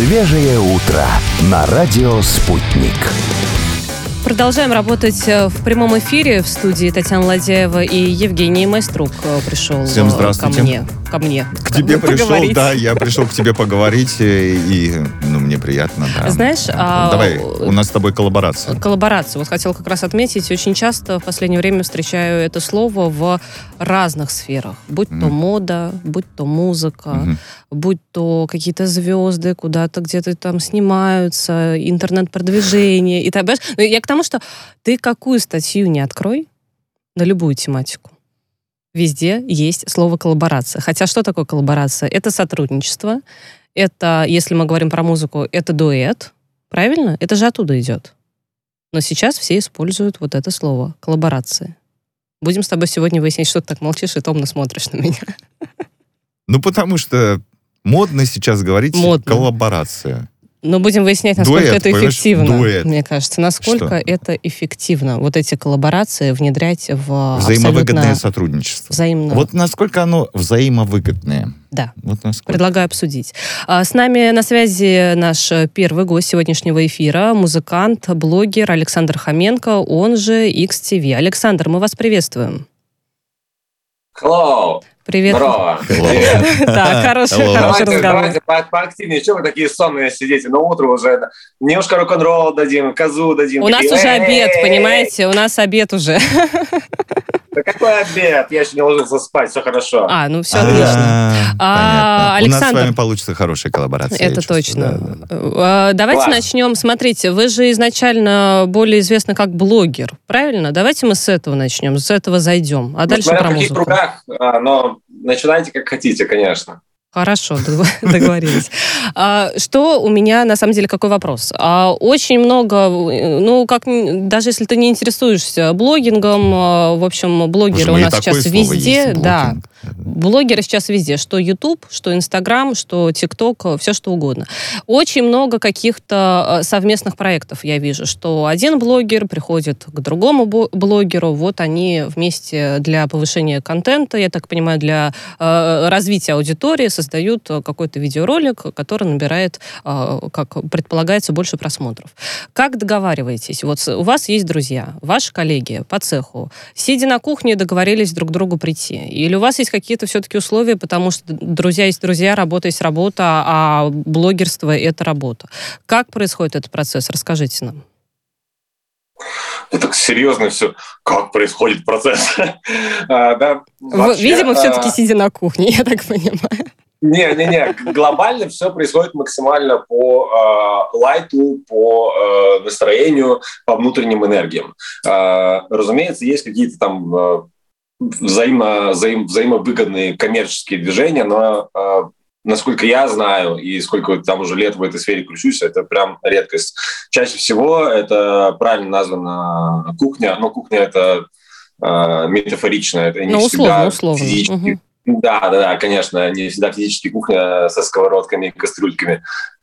Свежее утро на радио «Спутник». Продолжаем работать в прямом эфире. В студии Татьяна Ладяева и Евгений Майструк пришел Всем здравствуйте. ко мне. К тебе пришел, да, я пришел к тебе поговорить, и мне приятно, да. Знаешь, давай, у нас с тобой коллаборация. Коллаборация. Вот хотела как раз отметить, очень часто в последнее время встречаю это слово в разных сферах. Будь то мода, будь то музыка, будь то какие-то звезды, куда-то где-то там снимаются, интернет-продвижение и так далее. Я к тому, что ты какую статью не открой на любую тематику, везде есть слово «коллаборация». Хотя что такое коллаборация? Это сотрудничество, это, если мы говорим про музыку, это дуэт, правильно? Это же оттуда идет. Но сейчас все используют вот это слово «коллаборация». Будем с тобой сегодня выяснять, что ты так молчишь и томно смотришь на меня. Потому что модно сейчас говорить коллаборация. Но будем выяснять, насколько это эффективно. Дуэт. Мне кажется, насколько это эффективно. Вот эти коллаборации внедрять в взаимовыгодное сотрудничество. Взаимно. Вот насколько оно взаимовыгодное. Да. Вот насколько. Предлагаю обсудить. С нами на связи наш первый гость сегодняшнего эфира, музыкант, блогер Александр Хоменко, он же XTV. Александр, мы вас приветствуем. Hello. Привет. Здорово. Привет. Так, хороший разговор. Давайте поактивнее. Чего вы такие сонные сидите? На утро уже немножко рок-н-ролл дадим, козу дадим. У нас уже обед, понимаете? У нас обед уже. Да какой обед? Я еще не ложился спать, все хорошо. Все отлично. Понятно. Александр, у нас с вами получится хорошая коллаборация. Это точно. Да. Давайте начнем. Смотрите, вы же изначально более известны как блогер, правильно? Давайте мы с этого начнем, с этого зайдем. А дальше про музыку. В каких кругах, но начинайте как хотите, конечно. Хорошо, договорились. Что у меня, на самом деле, какой вопрос? Очень много, даже если ты не интересуешься блогингом, в общем, блогеры у нас сейчас везде. Да, блогеры сейчас везде, что YouTube, что Instagram, что TikTok, все что угодно. Очень много каких-то совместных проектов я вижу, что один блогер приходит к другому блогеру, вот они вместе для повышения контента, я так понимаю, для развития аудитории создают какой-то видеоролик, который набирает, как предполагается, больше просмотров. Как договариваетесь? Вот у вас есть друзья, ваши коллеги по цеху, сидя на кухне, договорились друг к другу прийти? Или у вас есть какие-то все-таки условия, потому что друзья есть друзья, работа есть работа, а блогерство — это работа. Как происходит этот процесс? Расскажите нам. Это серьезно все. Как происходит процесс? Видимо, все-таки сидя на кухне, я так понимаю. Не. Глобально все происходит максимально по лайту, по настроению, по внутренним энергиям. Разумеется, есть какие-то там взаимовыгодные коммерческие движения, но насколько я знаю и сколько там уже лет в этой сфере кручусь, это прям редкость. Чаще всего это правильно названа кухня, но кухня это метафорично, это не всегда физически. Да, конечно, не всегда физически кухня со сковородками и кастрюльками.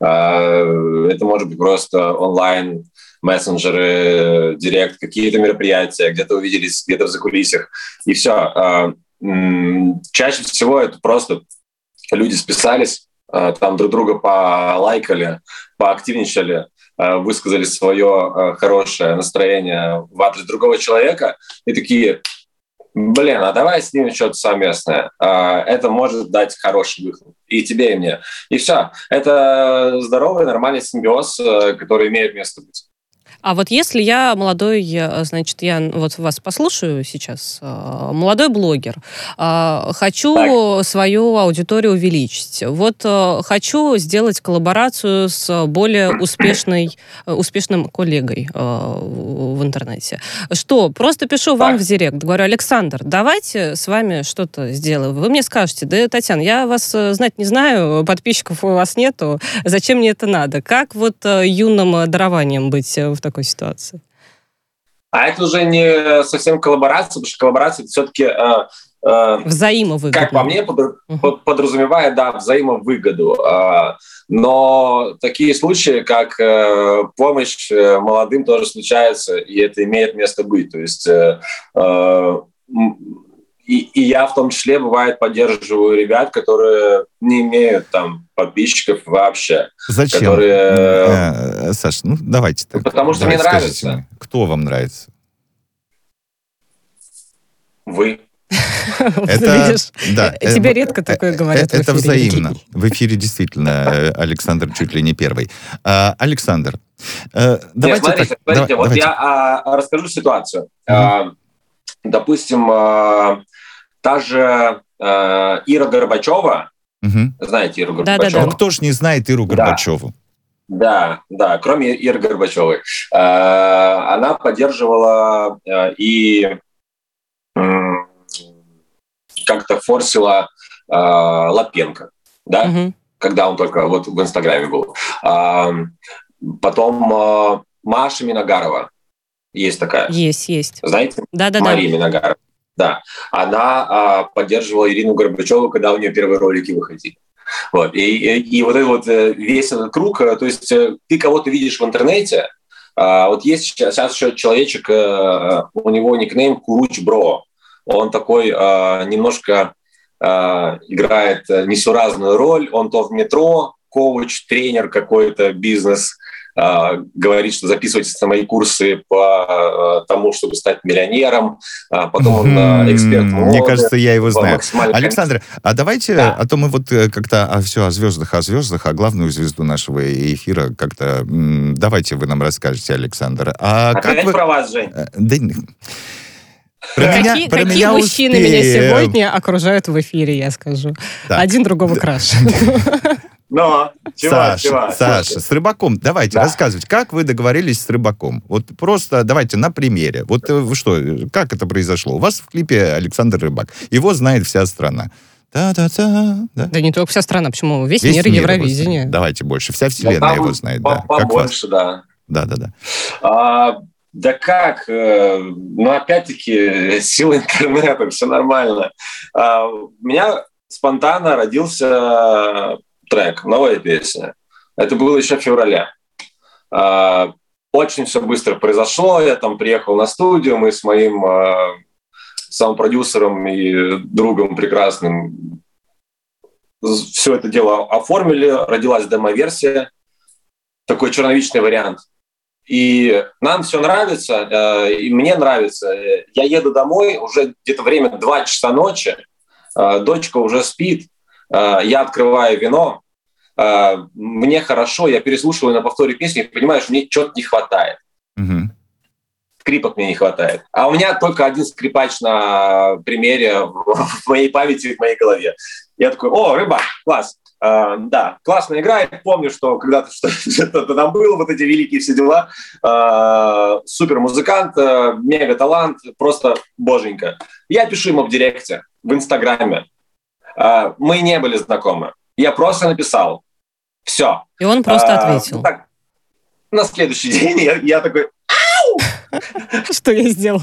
Это может быть просто онлайн, мессенджеры, директ, какие-то мероприятия, где-то увиделись, где-то в закулисьях, и все. Чаще всего это просто люди списались, там друг друга полайкали, поактивничали, высказали свое хорошее настроение в адрес другого человека и такие: блин, а давай снимем что-то совместное. Это может дать хороший выход и тебе, и мне. И все. Это здоровый, нормальный симбиоз, который имеет место быть. А вот если я молодой, значит, я вот вас послушаю сейчас, молодой блогер, хочу свою аудиторию увеличить, вот хочу сделать коллаборацию с более успешным коллегой в интернете. Что? Просто пишу вам в директ, говорю: Александр, давайте с вами что-то сделаем. Вы мне скажете: да, Татьяна, я вас знать не знаю, подписчиков у вас нету, зачем мне это надо? Как вот юным дарованием быть в такой ситуации? А это уже не совсем коллаборация, потому что коллаборация это все-таки взаимовыгодно. Как по мне, подразумевает, да, взаимовыгоду. Но такие случаи, как помощь молодым, тоже случаются, и это имеет место быть. То есть И я в том числе, бывает, поддерживаю ребят, которые не имеют там подписчиков вообще. Зачем? Которые... Саш, ну давайте так. Потому что мне нравится. Мне, кто вам нравится? Вы. Это, да, тебе редко такое говорят в эфире. Это взаимно. В эфире действительно Александр чуть ли не первый. Александр, давайте... Нет, смотрите, вот я расскажу ситуацию. Допустим, та же Ира Горбачева, знаете Иру Горбачеву? Ну, кто ж не знает Иру Горбачеву? Да, кроме Иры Горбачевой. Она поддерживала и как-то форсила Лапенко, да, когда он только вот в Инстаграме был. Потом Маша Миногарова, есть такая. Есть. Знаете? Да. Мария Миногарова. Да. Она поддерживала Ирину Горбачеву, когда у нее первые ролики выходили. Вот. И вот этот вот весь этот круг, то есть ты кого-то видишь в интернете, вот есть сейчас еще человечек, у него никнейм Куруч Бро. Он такой немножко играет несуразную роль. Он то в метро, коуч, тренер какой-то, бизнес, говорит, что записывайтесь на мои курсы по тому, чтобы стать миллионером. Потом он эксперт моды. Мне кажется, я его знаю. Александр, а давайте, а то мы вот как-то все о звездах, а главную звезду нашего эфира как-то... Давайте вы нам расскажете, Александр. Опять вы... про вас, Жень? Какие мужчины меня сегодня окружают в эфире, я скажу. Так. Один другого краше. Но, Саша, с Рыбаком, давайте рассказывать, как вы договорились с Рыбаком? Вот просто давайте на примере. Вот вы что, как это произошло? У вас в клипе Александр Рыбак. Его знает вся страна. Да не только вся страна, почему? Весь мир Евровидения. Давайте больше. Вся вселенная его знает. Побольше, да. Да. Да как? Ну, опять-таки, сила интернета, все нормально. У меня спонтанно родился трек, новая песня. Это было еще в феврале. Очень все быстро произошло. Я там приехал на студию, мы с моим саунд-продюсером и другом прекрасным все это дело оформили. Родилась демо-версия. Такой черновичный вариант. И нам все нравится, и мне нравится. Я еду домой, уже где-то время 2 часа ночи, дочка уже спит, я открываю вино, мне хорошо, я переслушиваю на повторе песни и понимаю, что мне чего-то не хватает. Скрипок мне не хватает. А у меня только один скрипач на примере в моей памяти, в моей голове. Я такой: о, Рыбак, класс. Да, классно играет. Помню, что когда-то что-то там было, вот эти великие все дела. Супер музыкант, мега талант, просто боженька. Я пишу ему в директе, в Инстаграме. Мы не были знакомы. Я просто написал. Все. И он просто ответил. Так, на следующий день я такой: ау! Что я сделал?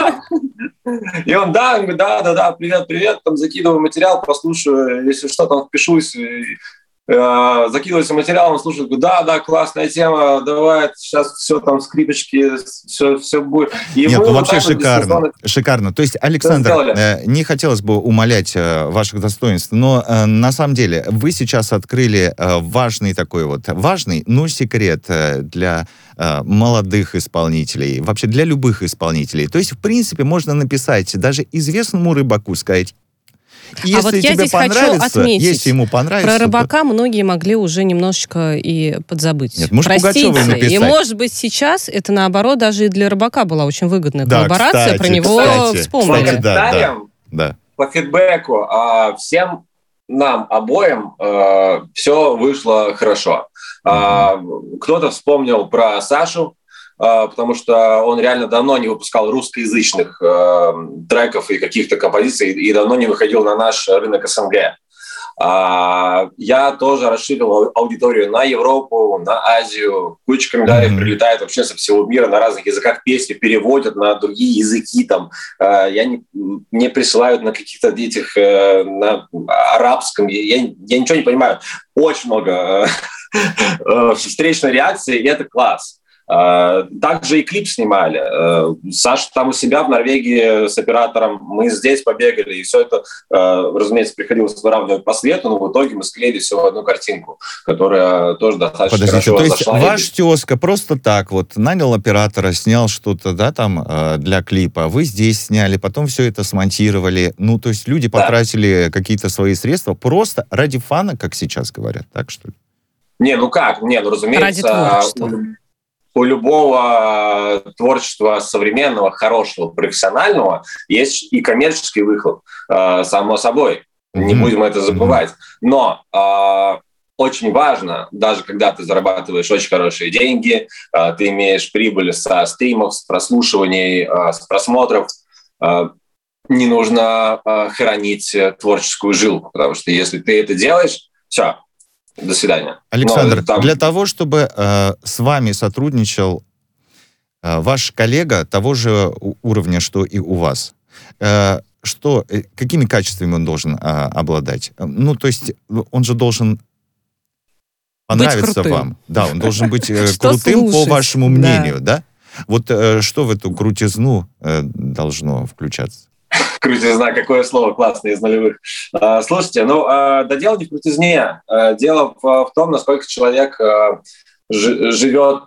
И он: да, привет, там закидываю материал, послушаю, если что, там впишусь, закидывается материал, он слушает, да, классная тема, давай, сейчас все там, скрипочки, все будет. И нет, ну вообще шикарно. То есть, Александр, не хотелось бы умалять ваших достоинств, но на самом деле вы сейчас открыли важный, но секрет для молодых исполнителей, вообще для любых исполнителей. То есть, в принципе, можно написать даже известному Рыбаку, сказать: если вот я тебе здесь хочу отметить, если ему понравится... Про Рыбака многие могли уже немножечко и подзабыть. Нет, может, Пугачевой написать. И, может быть, сейчас это, наоборот, даже и для Рыбака была очень выгодная коллаборация. Про него вспомнили. Да. По фидбэку всем нам обоим все вышло хорошо. Кто-то вспомнил про Сашу, потому что он реально давно не выпускал русскоязычных треков и каких-то композиций и давно не выходил на наш рынок СНГ. Я тоже расширил аудиторию на Европу, на Азию. Куча комментариев прилетает вообще со всего мира на разных языках, песни переводят на другие языки. Мне присылают на каких-то этих, на арабском. Я ничего не понимаю. Очень много встречной реакции, и это класс. Также и клип снимали. Саша там у себя в Норвегии с оператором, мы здесь побегали, и все это, разумеется, приходилось выравнивать по свету, но в итоге мы склеили все в одну картинку, которая тоже достаточно хорошо то есть зашла. ваш тезка просто так вот нанял оператора, снял что-то, да, там, для клипа, вы здесь сняли, потом все это смонтировали, ну, то есть люди потратили какие-то свои средства просто ради фана, как сейчас говорят, так что ли? Разумеется, у любого творчества современного, хорошего, профессионального есть и коммерческий выхлоп, само собой. Не будем это забывать. Но очень важно, даже когда ты зарабатываешь очень хорошие деньги, ты имеешь прибыль со стримов, с прослушиваний, с просмотров, не нужно хоронить творческую жилку, потому что если ты это делаешь, все, до свидания. Александр, для того, чтобы с вами сотрудничал ваш коллега того же уровня, что и у вас, какими качествами он должен обладать? Ну, то есть он же должен понравиться вам. Да, он должен быть крутым по вашему мнению, да? Вот что в эту крутизну должно включаться? Крутизна, какое слово классное из нулевых. Слушайте, да дело не в крутизне. Дело в том, насколько человек живет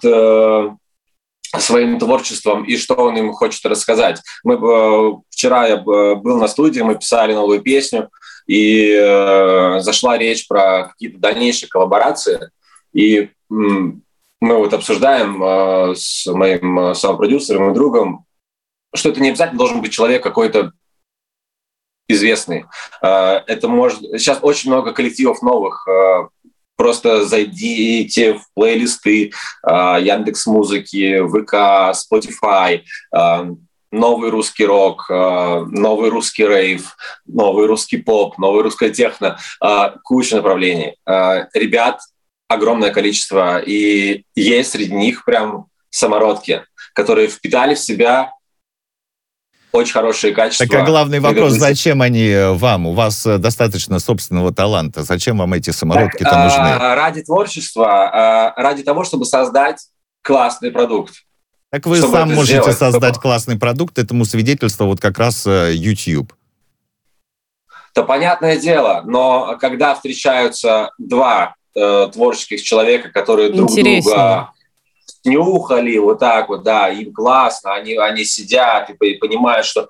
своим творчеством и что он им хочет рассказать. Вчера я был на студии, мы писали новую песню, и зашла речь про какие-то дальнейшие коллаборации. И мы вот обсуждаем с моим саунд-продюсером и другом, что это не обязательно должен быть человек какой-то известный. Это может... Сейчас очень много коллективов новых. Просто зайдите в плейлисты Яндекс.Музыки, ВК, Spotify, новый русский рок, новый русский рейв, новый русский поп, новый русская техно, куча направлений. Ребят огромное количество, и есть среди них прям самородки, которые впитали в себя очень хорошие качества. Так, а главный вопрос, зачем они вам? У вас достаточно собственного таланта. Зачем вам эти самородки-то нужны? Ради творчества, ради того, чтобы создать классный продукт. Так вы сам можете создать классный продукт, этому свидетельство вот как раз YouTube. Да, понятное дело, но когда встречаются два творческих человека, которые друг друга нюхали вот так вот, да, им классно, они сидят и понимают, что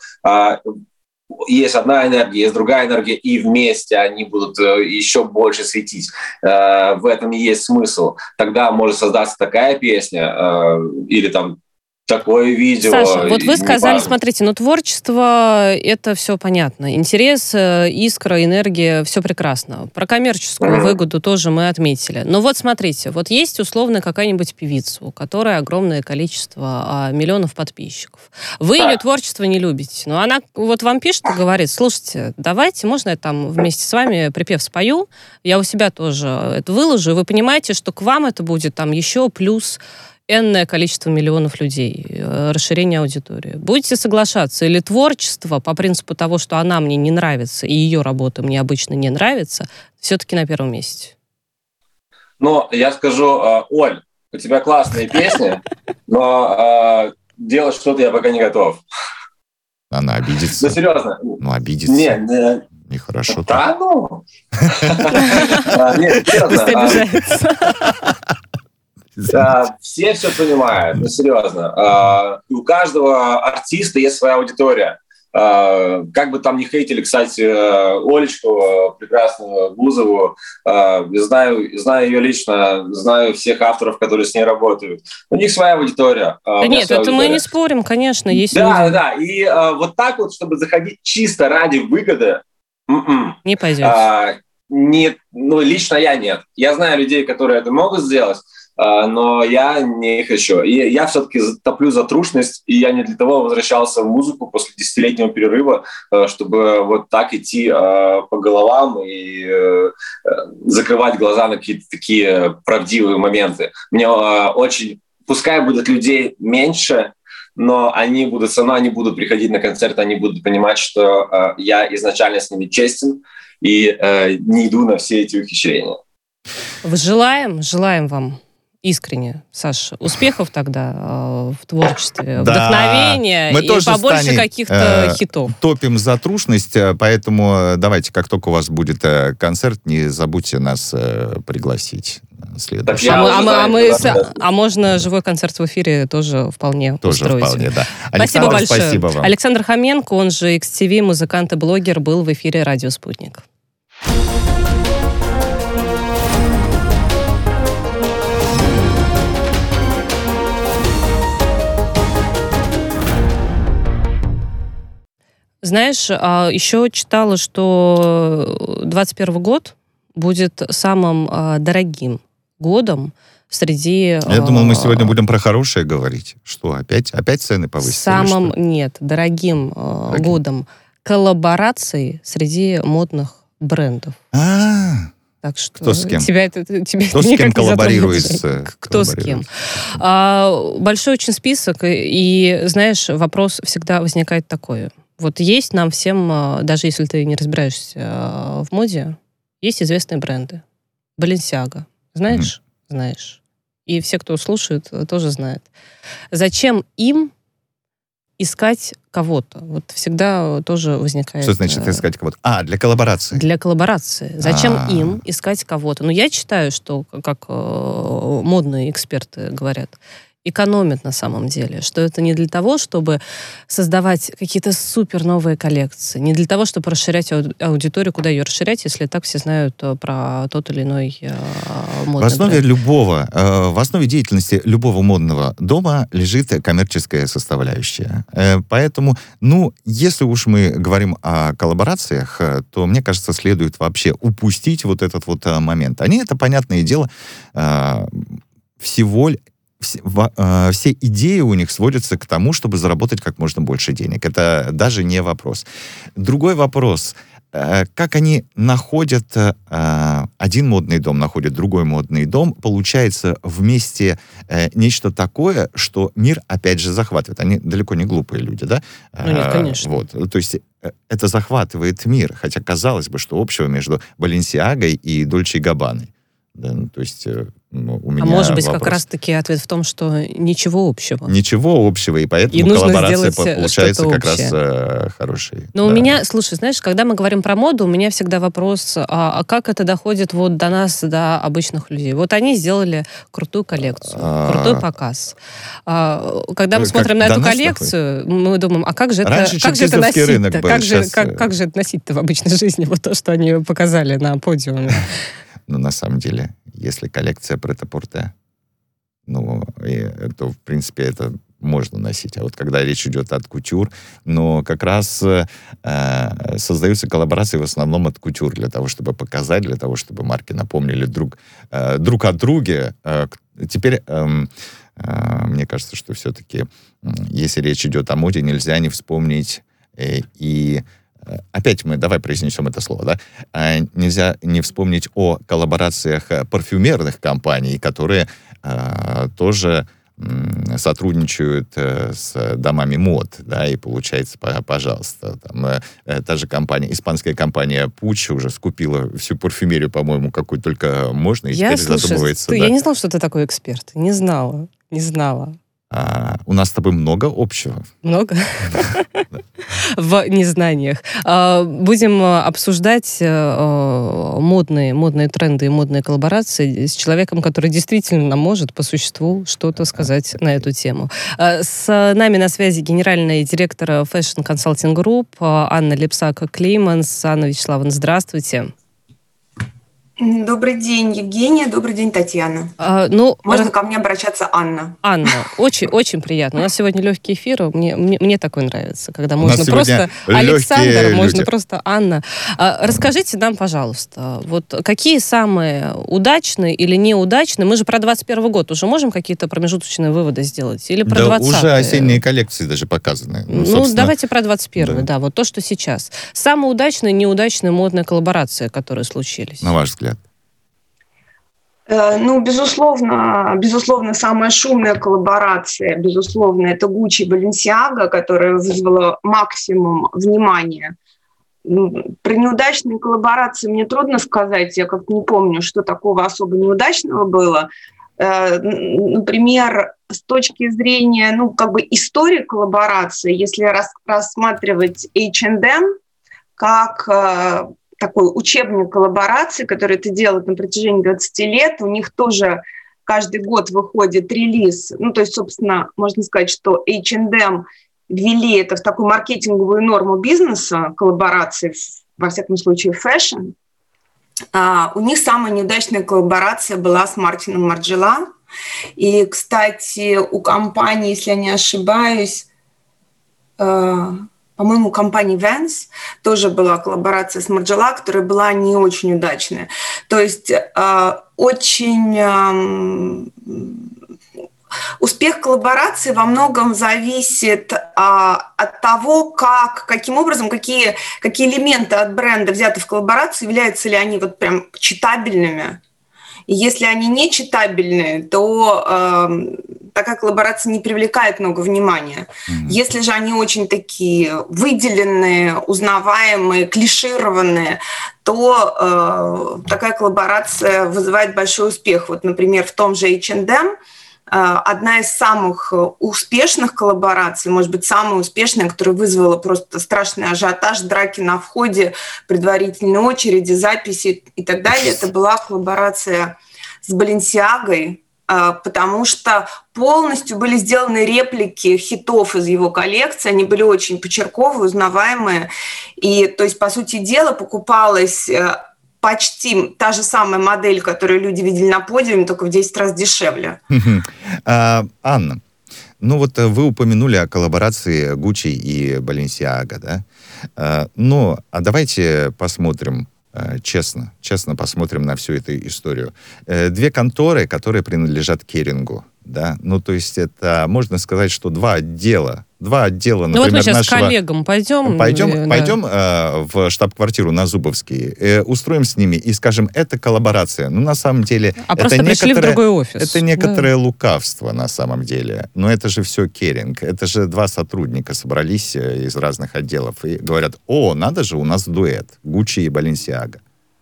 есть одна энергия, есть другая энергия, и вместе они будут еще больше светить. В этом и есть смысл. Тогда может создаться такая песня или там такое видео. Саша, вот вы сказали, смотрите, творчество, это все понятно. Интерес, искра, энергия, все прекрасно. Про коммерческую выгоду тоже мы отметили. Но вот смотрите, вот есть условно какая-нибудь певица, у которой огромное количество миллионов подписчиков. Вы ее творчество не любите, но она вот вам пишет и говорит: слушайте, давайте, можно я там вместе с вами припев спою, я у себя тоже это выложу, и вы понимаете, что к вам это будет там еще плюс энное количество миллионов людей, расширение аудитории. Будете соглашаться? Или творчество, по принципу того, что она мне не нравится, и ее работа мне обычно не нравится, все-таки на первом месте? Я скажу, Оль, у тебя классные песни, но делать что-то я пока не готов. Она обидится. Серьезно. Обидится. Нехорошо. Да, Нет, серьезно. Пусть обижается. Все понимают, серьезно. У каждого артиста есть своя аудитория. Как бы там ни хейтили, кстати, Олечку, прекрасную Бузову, знаю ее лично, знаю всех авторов, которые с ней работают. У них своя аудитория. Да нет, это аудитория. Мы не спорим, конечно, есть люди. Да, и вот так вот, чтобы заходить чисто ради выгоды, не пойдет. Лично я нет. Я знаю людей, которые это могут сделать, но я не хочу. И я все-таки топлю за трушность, и я не для того возвращался в музыку после 10-летнего перерыва, чтобы вот так идти по головам и закрывать глаза на какие-то такие правдивые моменты. Мне очень... Пускай будет людей меньше, но они будут со мной, они будут приходить на концерт, они будут понимать, что я изначально с ними честен и не иду на все эти ухищрения. Желаем вам. Искренне, Саш, успехов тогда в творчестве, вдохновения мы и тоже побольше каких-то хитов. Топим за трушность, поэтому давайте, как только у вас будет концерт, не забудьте нас пригласить. А можно живой концерт в эфире тоже вполне устроить. Вполне, да. Спасибо большое. Спасибо вам. Александр Хоменко, он же XTV, музыкант и блогер, был в эфире «Радио Спутник». Знаешь, еще читала, что 2021 год будет самым дорогим годом среди... Я думал, мы сегодня будем про хорошее говорить. Что, опять цены повысились? Самым, нет, дорогим годом коллабораций среди модных брендов. Так что кто с кем? Кто с кем коллаборируется? Кто с кем? Большой очень список, и, знаешь, вопрос всегда возникает такой. Вот есть нам всем, даже если ты не разбираешься в моде, есть известные бренды. Balenciaga. Знаешь? Знаешь. И все, кто слушает, тоже знают. Зачем им искать кого-то? Вот всегда тоже возникает... Что значит искать кого-то? Для коллаборации. Для коллаборации. Зачем им искать кого-то? Ну, я считаю, что, как модные эксперты говорят, экономят на самом деле, что это не для того, чтобы создавать какие-то супер новые коллекции, не для того, чтобы расширять аудиторию, куда ее расширять, если так все знают про тот или иной модный в основе деятельности любого модного дома лежит коммерческая составляющая. Поэтому, если уж мы говорим о коллаборациях, то, мне кажется, следует вообще упустить вот этот вот момент. Это, понятное дело, все идеи у них сводятся к тому, чтобы заработать как можно больше денег. Это даже не вопрос. Другой вопрос. Как они находят, один модный дом находит другой модный дом, получается вместе нечто такое, что мир опять же захватывает. Они далеко не глупые люди, да? Нет, конечно. То есть это захватывает мир, хотя казалось бы, что общего между Balenciaga и Dolce & Gabbana. Да, то есть у меня может быть, вопрос. как раз-таки ответ в том, что ничего общего. Ничего общего, и поэтому коллаборация получается как раз хорошей. Но у меня, слушай, знаешь, когда мы говорим про моду, у меня всегда вопрос, а как это доходит вот до нас, до обычных людей? Вот они сделали крутую коллекцию, крутой показ. Когда мы смотрим на эту коллекцию, мы думаем, а как же это носить-то? Как же это носить-то в обычной жизни, вот то, что они показали на подиуме? Но на самом деле, если коллекция прет-а-порте, то, в принципе, это можно носить. А вот когда речь идет от кутюр, как раз создаются коллаборации в основном от кутюр, для того, чтобы показать, для того, чтобы марки напомнили друг о друге. Теперь, мне кажется, что все-таки, если речь идет о моде, нельзя не вспомнить опять давай произнесем это слово, да? Нельзя не вспомнить о коллаборациях парфюмерных компаний, которые тоже сотрудничают с домами мод, да, и получается, пожалуйста, та же испанская компания Puig уже скупила всю парфюмерию, по-моему, какую только можно, и теперь задумывается. Я не знала, что ты такой эксперт. Не знала. У нас с тобой много общего. Много? В незнаниях. Будем обсуждать модные тренды и модные коллаборации с человеком, который действительно может по существу что-то сказать на эту тему. С нами на связи генеральный директор Fashion Consulting Group Анна Лепсак-Клейманс. Анна Вячеславовна, здравствуйте. Добрый день, Евгения. Добрый день, Татьяна. Можно ко мне обращаться Анна. Анна, очень, очень приятно. У нас сегодня легкий эфир. Мне такой нравится, когда можно просто Александр, можно просто Анна. Расскажите нам, пожалуйста, вот какие самые удачные или неудачные, мы же про 21 год уже можем какие-то промежуточные выводы сделать? Или про 20-й? Уже осенние коллекции даже показаны. Давайте про 21-й, да, вот то, что сейчас. Самые удачные и неудачные модные коллаборации, которые случились. На ваш взгляд? Безусловно, самая шумная коллаборация, безусловно, это Gucci и Balenciaga, которая вызвала максимум внимания. Про неудачные коллаборации мне трудно сказать, я как-то не помню, что такого особо неудачного было. например, с точки зрения, истории коллаборации, если рассматривать H&M как такой учебник коллаборации, который это делают на протяжении 20 лет, у них тоже каждый год выходит релиз. То есть, собственно, можно сказать, что H&M ввели это в такую маркетинговую норму бизнеса, коллаборации, во всяком случае, фэшн. У них самая неудачная коллаборация была с Мартином Марджелла. И, кстати, у компании, если я не ошибаюсь, по-моему, у компании Vans тоже была коллаборация с Марджелла, которая была не очень удачная. То есть успех коллаборации во многом зависит от того, каким образом, какие элементы от бренда взяты в коллаборацию, являются ли они прям читабельными. И если они не читабельные, то такая коллаборация не привлекает много внимания. Если же они очень такие выделенные, узнаваемые, клишированные, то такая коллаборация вызывает большой успех. Например, в том же H&M одна из самых успешных коллабораций, может быть, самая успешная, которая вызвала просто страшный ажиотаж, драки на входе, предварительные очереди, записи и так далее, это была коллаборация с Balenciaga, потому что полностью были сделаны реплики хитов из его коллекции, они были очень почерковые, узнаваемые, и, то есть, по сути дела, покупалась почти та же самая модель, которую люди видели на подиуме, только в 10 раз дешевле. Анна, вы упомянули о коллаборации Gucci и Balenciaga, да? А давайте посмотрим честно посмотрим на всю эту историю. Две конторы, которые принадлежат Керингу, да? То есть это, можно сказать, что два отдела, например, мы сейчас с коллегам пойдем в штаб-квартиру на Зубовский, устроим с ними и скажем, это коллаборация. На самом деле... это просто пришли в другой офис. Это некоторое лукавство на самом деле. Но это же все Керинг. Это же два сотрудника собрались из разных отделов и говорят, надо же, у нас дуэт. Gucci и Balenciaga.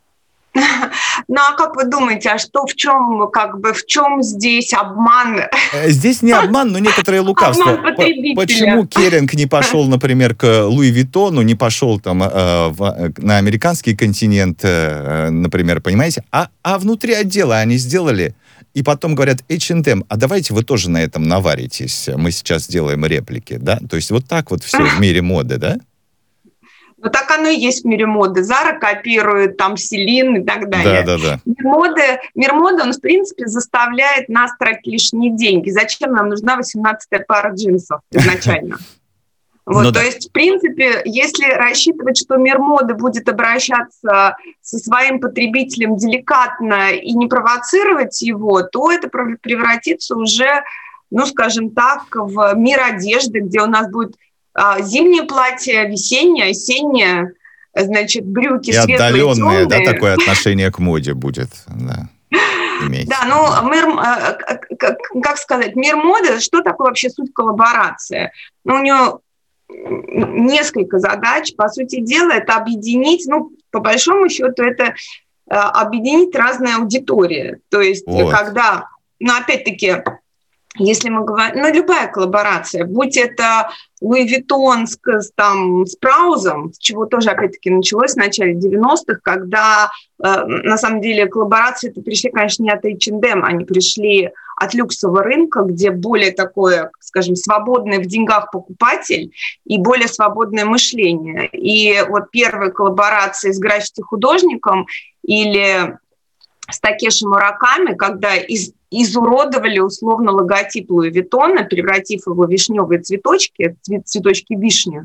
А как вы думаете, в чем здесь обман? Здесь не обман, но некоторое лукавство. Почему Керинг не пошел, например, к Луи Виттону, не пошел на американский континент, например, понимаете? А внутри отдела они сделали, и потом говорят, H&M, а давайте вы тоже на этом наваритесь, мы сейчас сделаем реплики, да? То есть так все в мире моды, да? Так оно и есть в мире моды. Зара копирует, Селин и так далее. Да. Мир моды, он, в принципе, заставляет нас тратить лишние деньги. Зачем нам нужна 18-я пара джинсов изначально? То есть, в принципе, если рассчитывать, что мир моды будет обращаться со своим потребителем деликатно и не провоцировать его, то это превратится уже, скажем так, в мир одежды, где у нас будет зимнее платье, весеннее, осеннее, брюки и светлые, отдаленное, темные. Такое отношение к моде будет, да, иметь. Да, как сказать, мир моды, что такое вообще суть коллаборации? У нее несколько задач. По сути дела, это объединить, по большому счету, это объединить разные аудитории. То есть, когда, опять-таки, если мы говорим, любая коллаборация, будь это Луи Виттон с Праузом, с чего тоже, опять-таки, началось в начале 90-х, когда, на самом деле, коллаборации-то пришли, конечно, не от H&M, они пришли от люксового рынка, где более такое, скажем, свободный в деньгах покупатель и более свободное мышление. И первые коллаборации с граффити-художником или с Такеши Мураками, когда изуродовали условно логотип Луи Виттона, превратив его в вишневые цветочки вишни.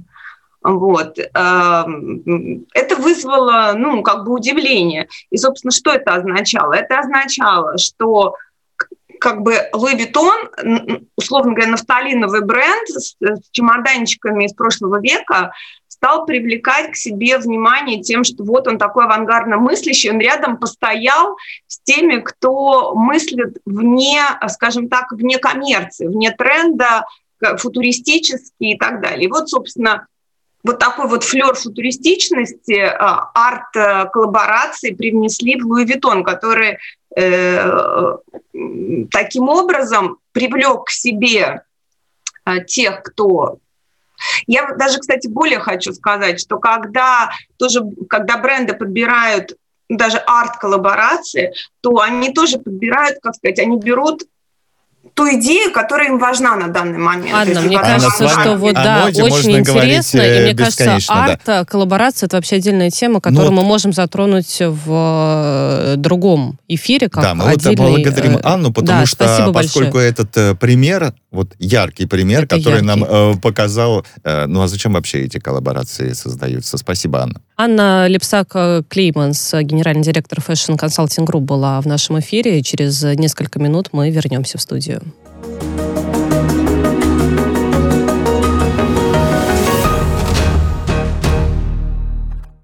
Это вызвало, удивление. И, собственно, что это означало? Это означало, что Луи Виттон, условно говоря, нафталиновый бренд с чемоданчиками из прошлого века, стал привлекать к себе внимание тем, что он такой авангардно мыслящий, он рядом постоял с теми, кто мыслит вне, скажем так, вне коммерции, вне тренда, футуристический и так далее. И собственно, такой флёр футуристичности, арт-коллаборации привнесли в Луи Виттон, который таким образом привлек к себе тех, кто... Я даже, кстати, более хочу сказать, что когда бренды подбирают даже арт-коллаборации, то они тоже подбирают, как сказать, они берут ту идею, которая им важна на данный момент. Анна, мне кажется, что вот да, очень интересно, и мне кажется, арт-коллаборация — это вообще отдельная тема, которую мы можем затронуть в другом эфире, как мы отдельный... вот благодарим Анну, потому что, поскольку этот пример, вот яркий пример, это который нам показал, ну а зачем вообще эти коллаборации создаются? Спасибо, Анна. Анна Липсак-Клейманс, генеральный директор Fashion Consulting Group, была в нашем эфире. Через несколько минут мы вернемся в студию.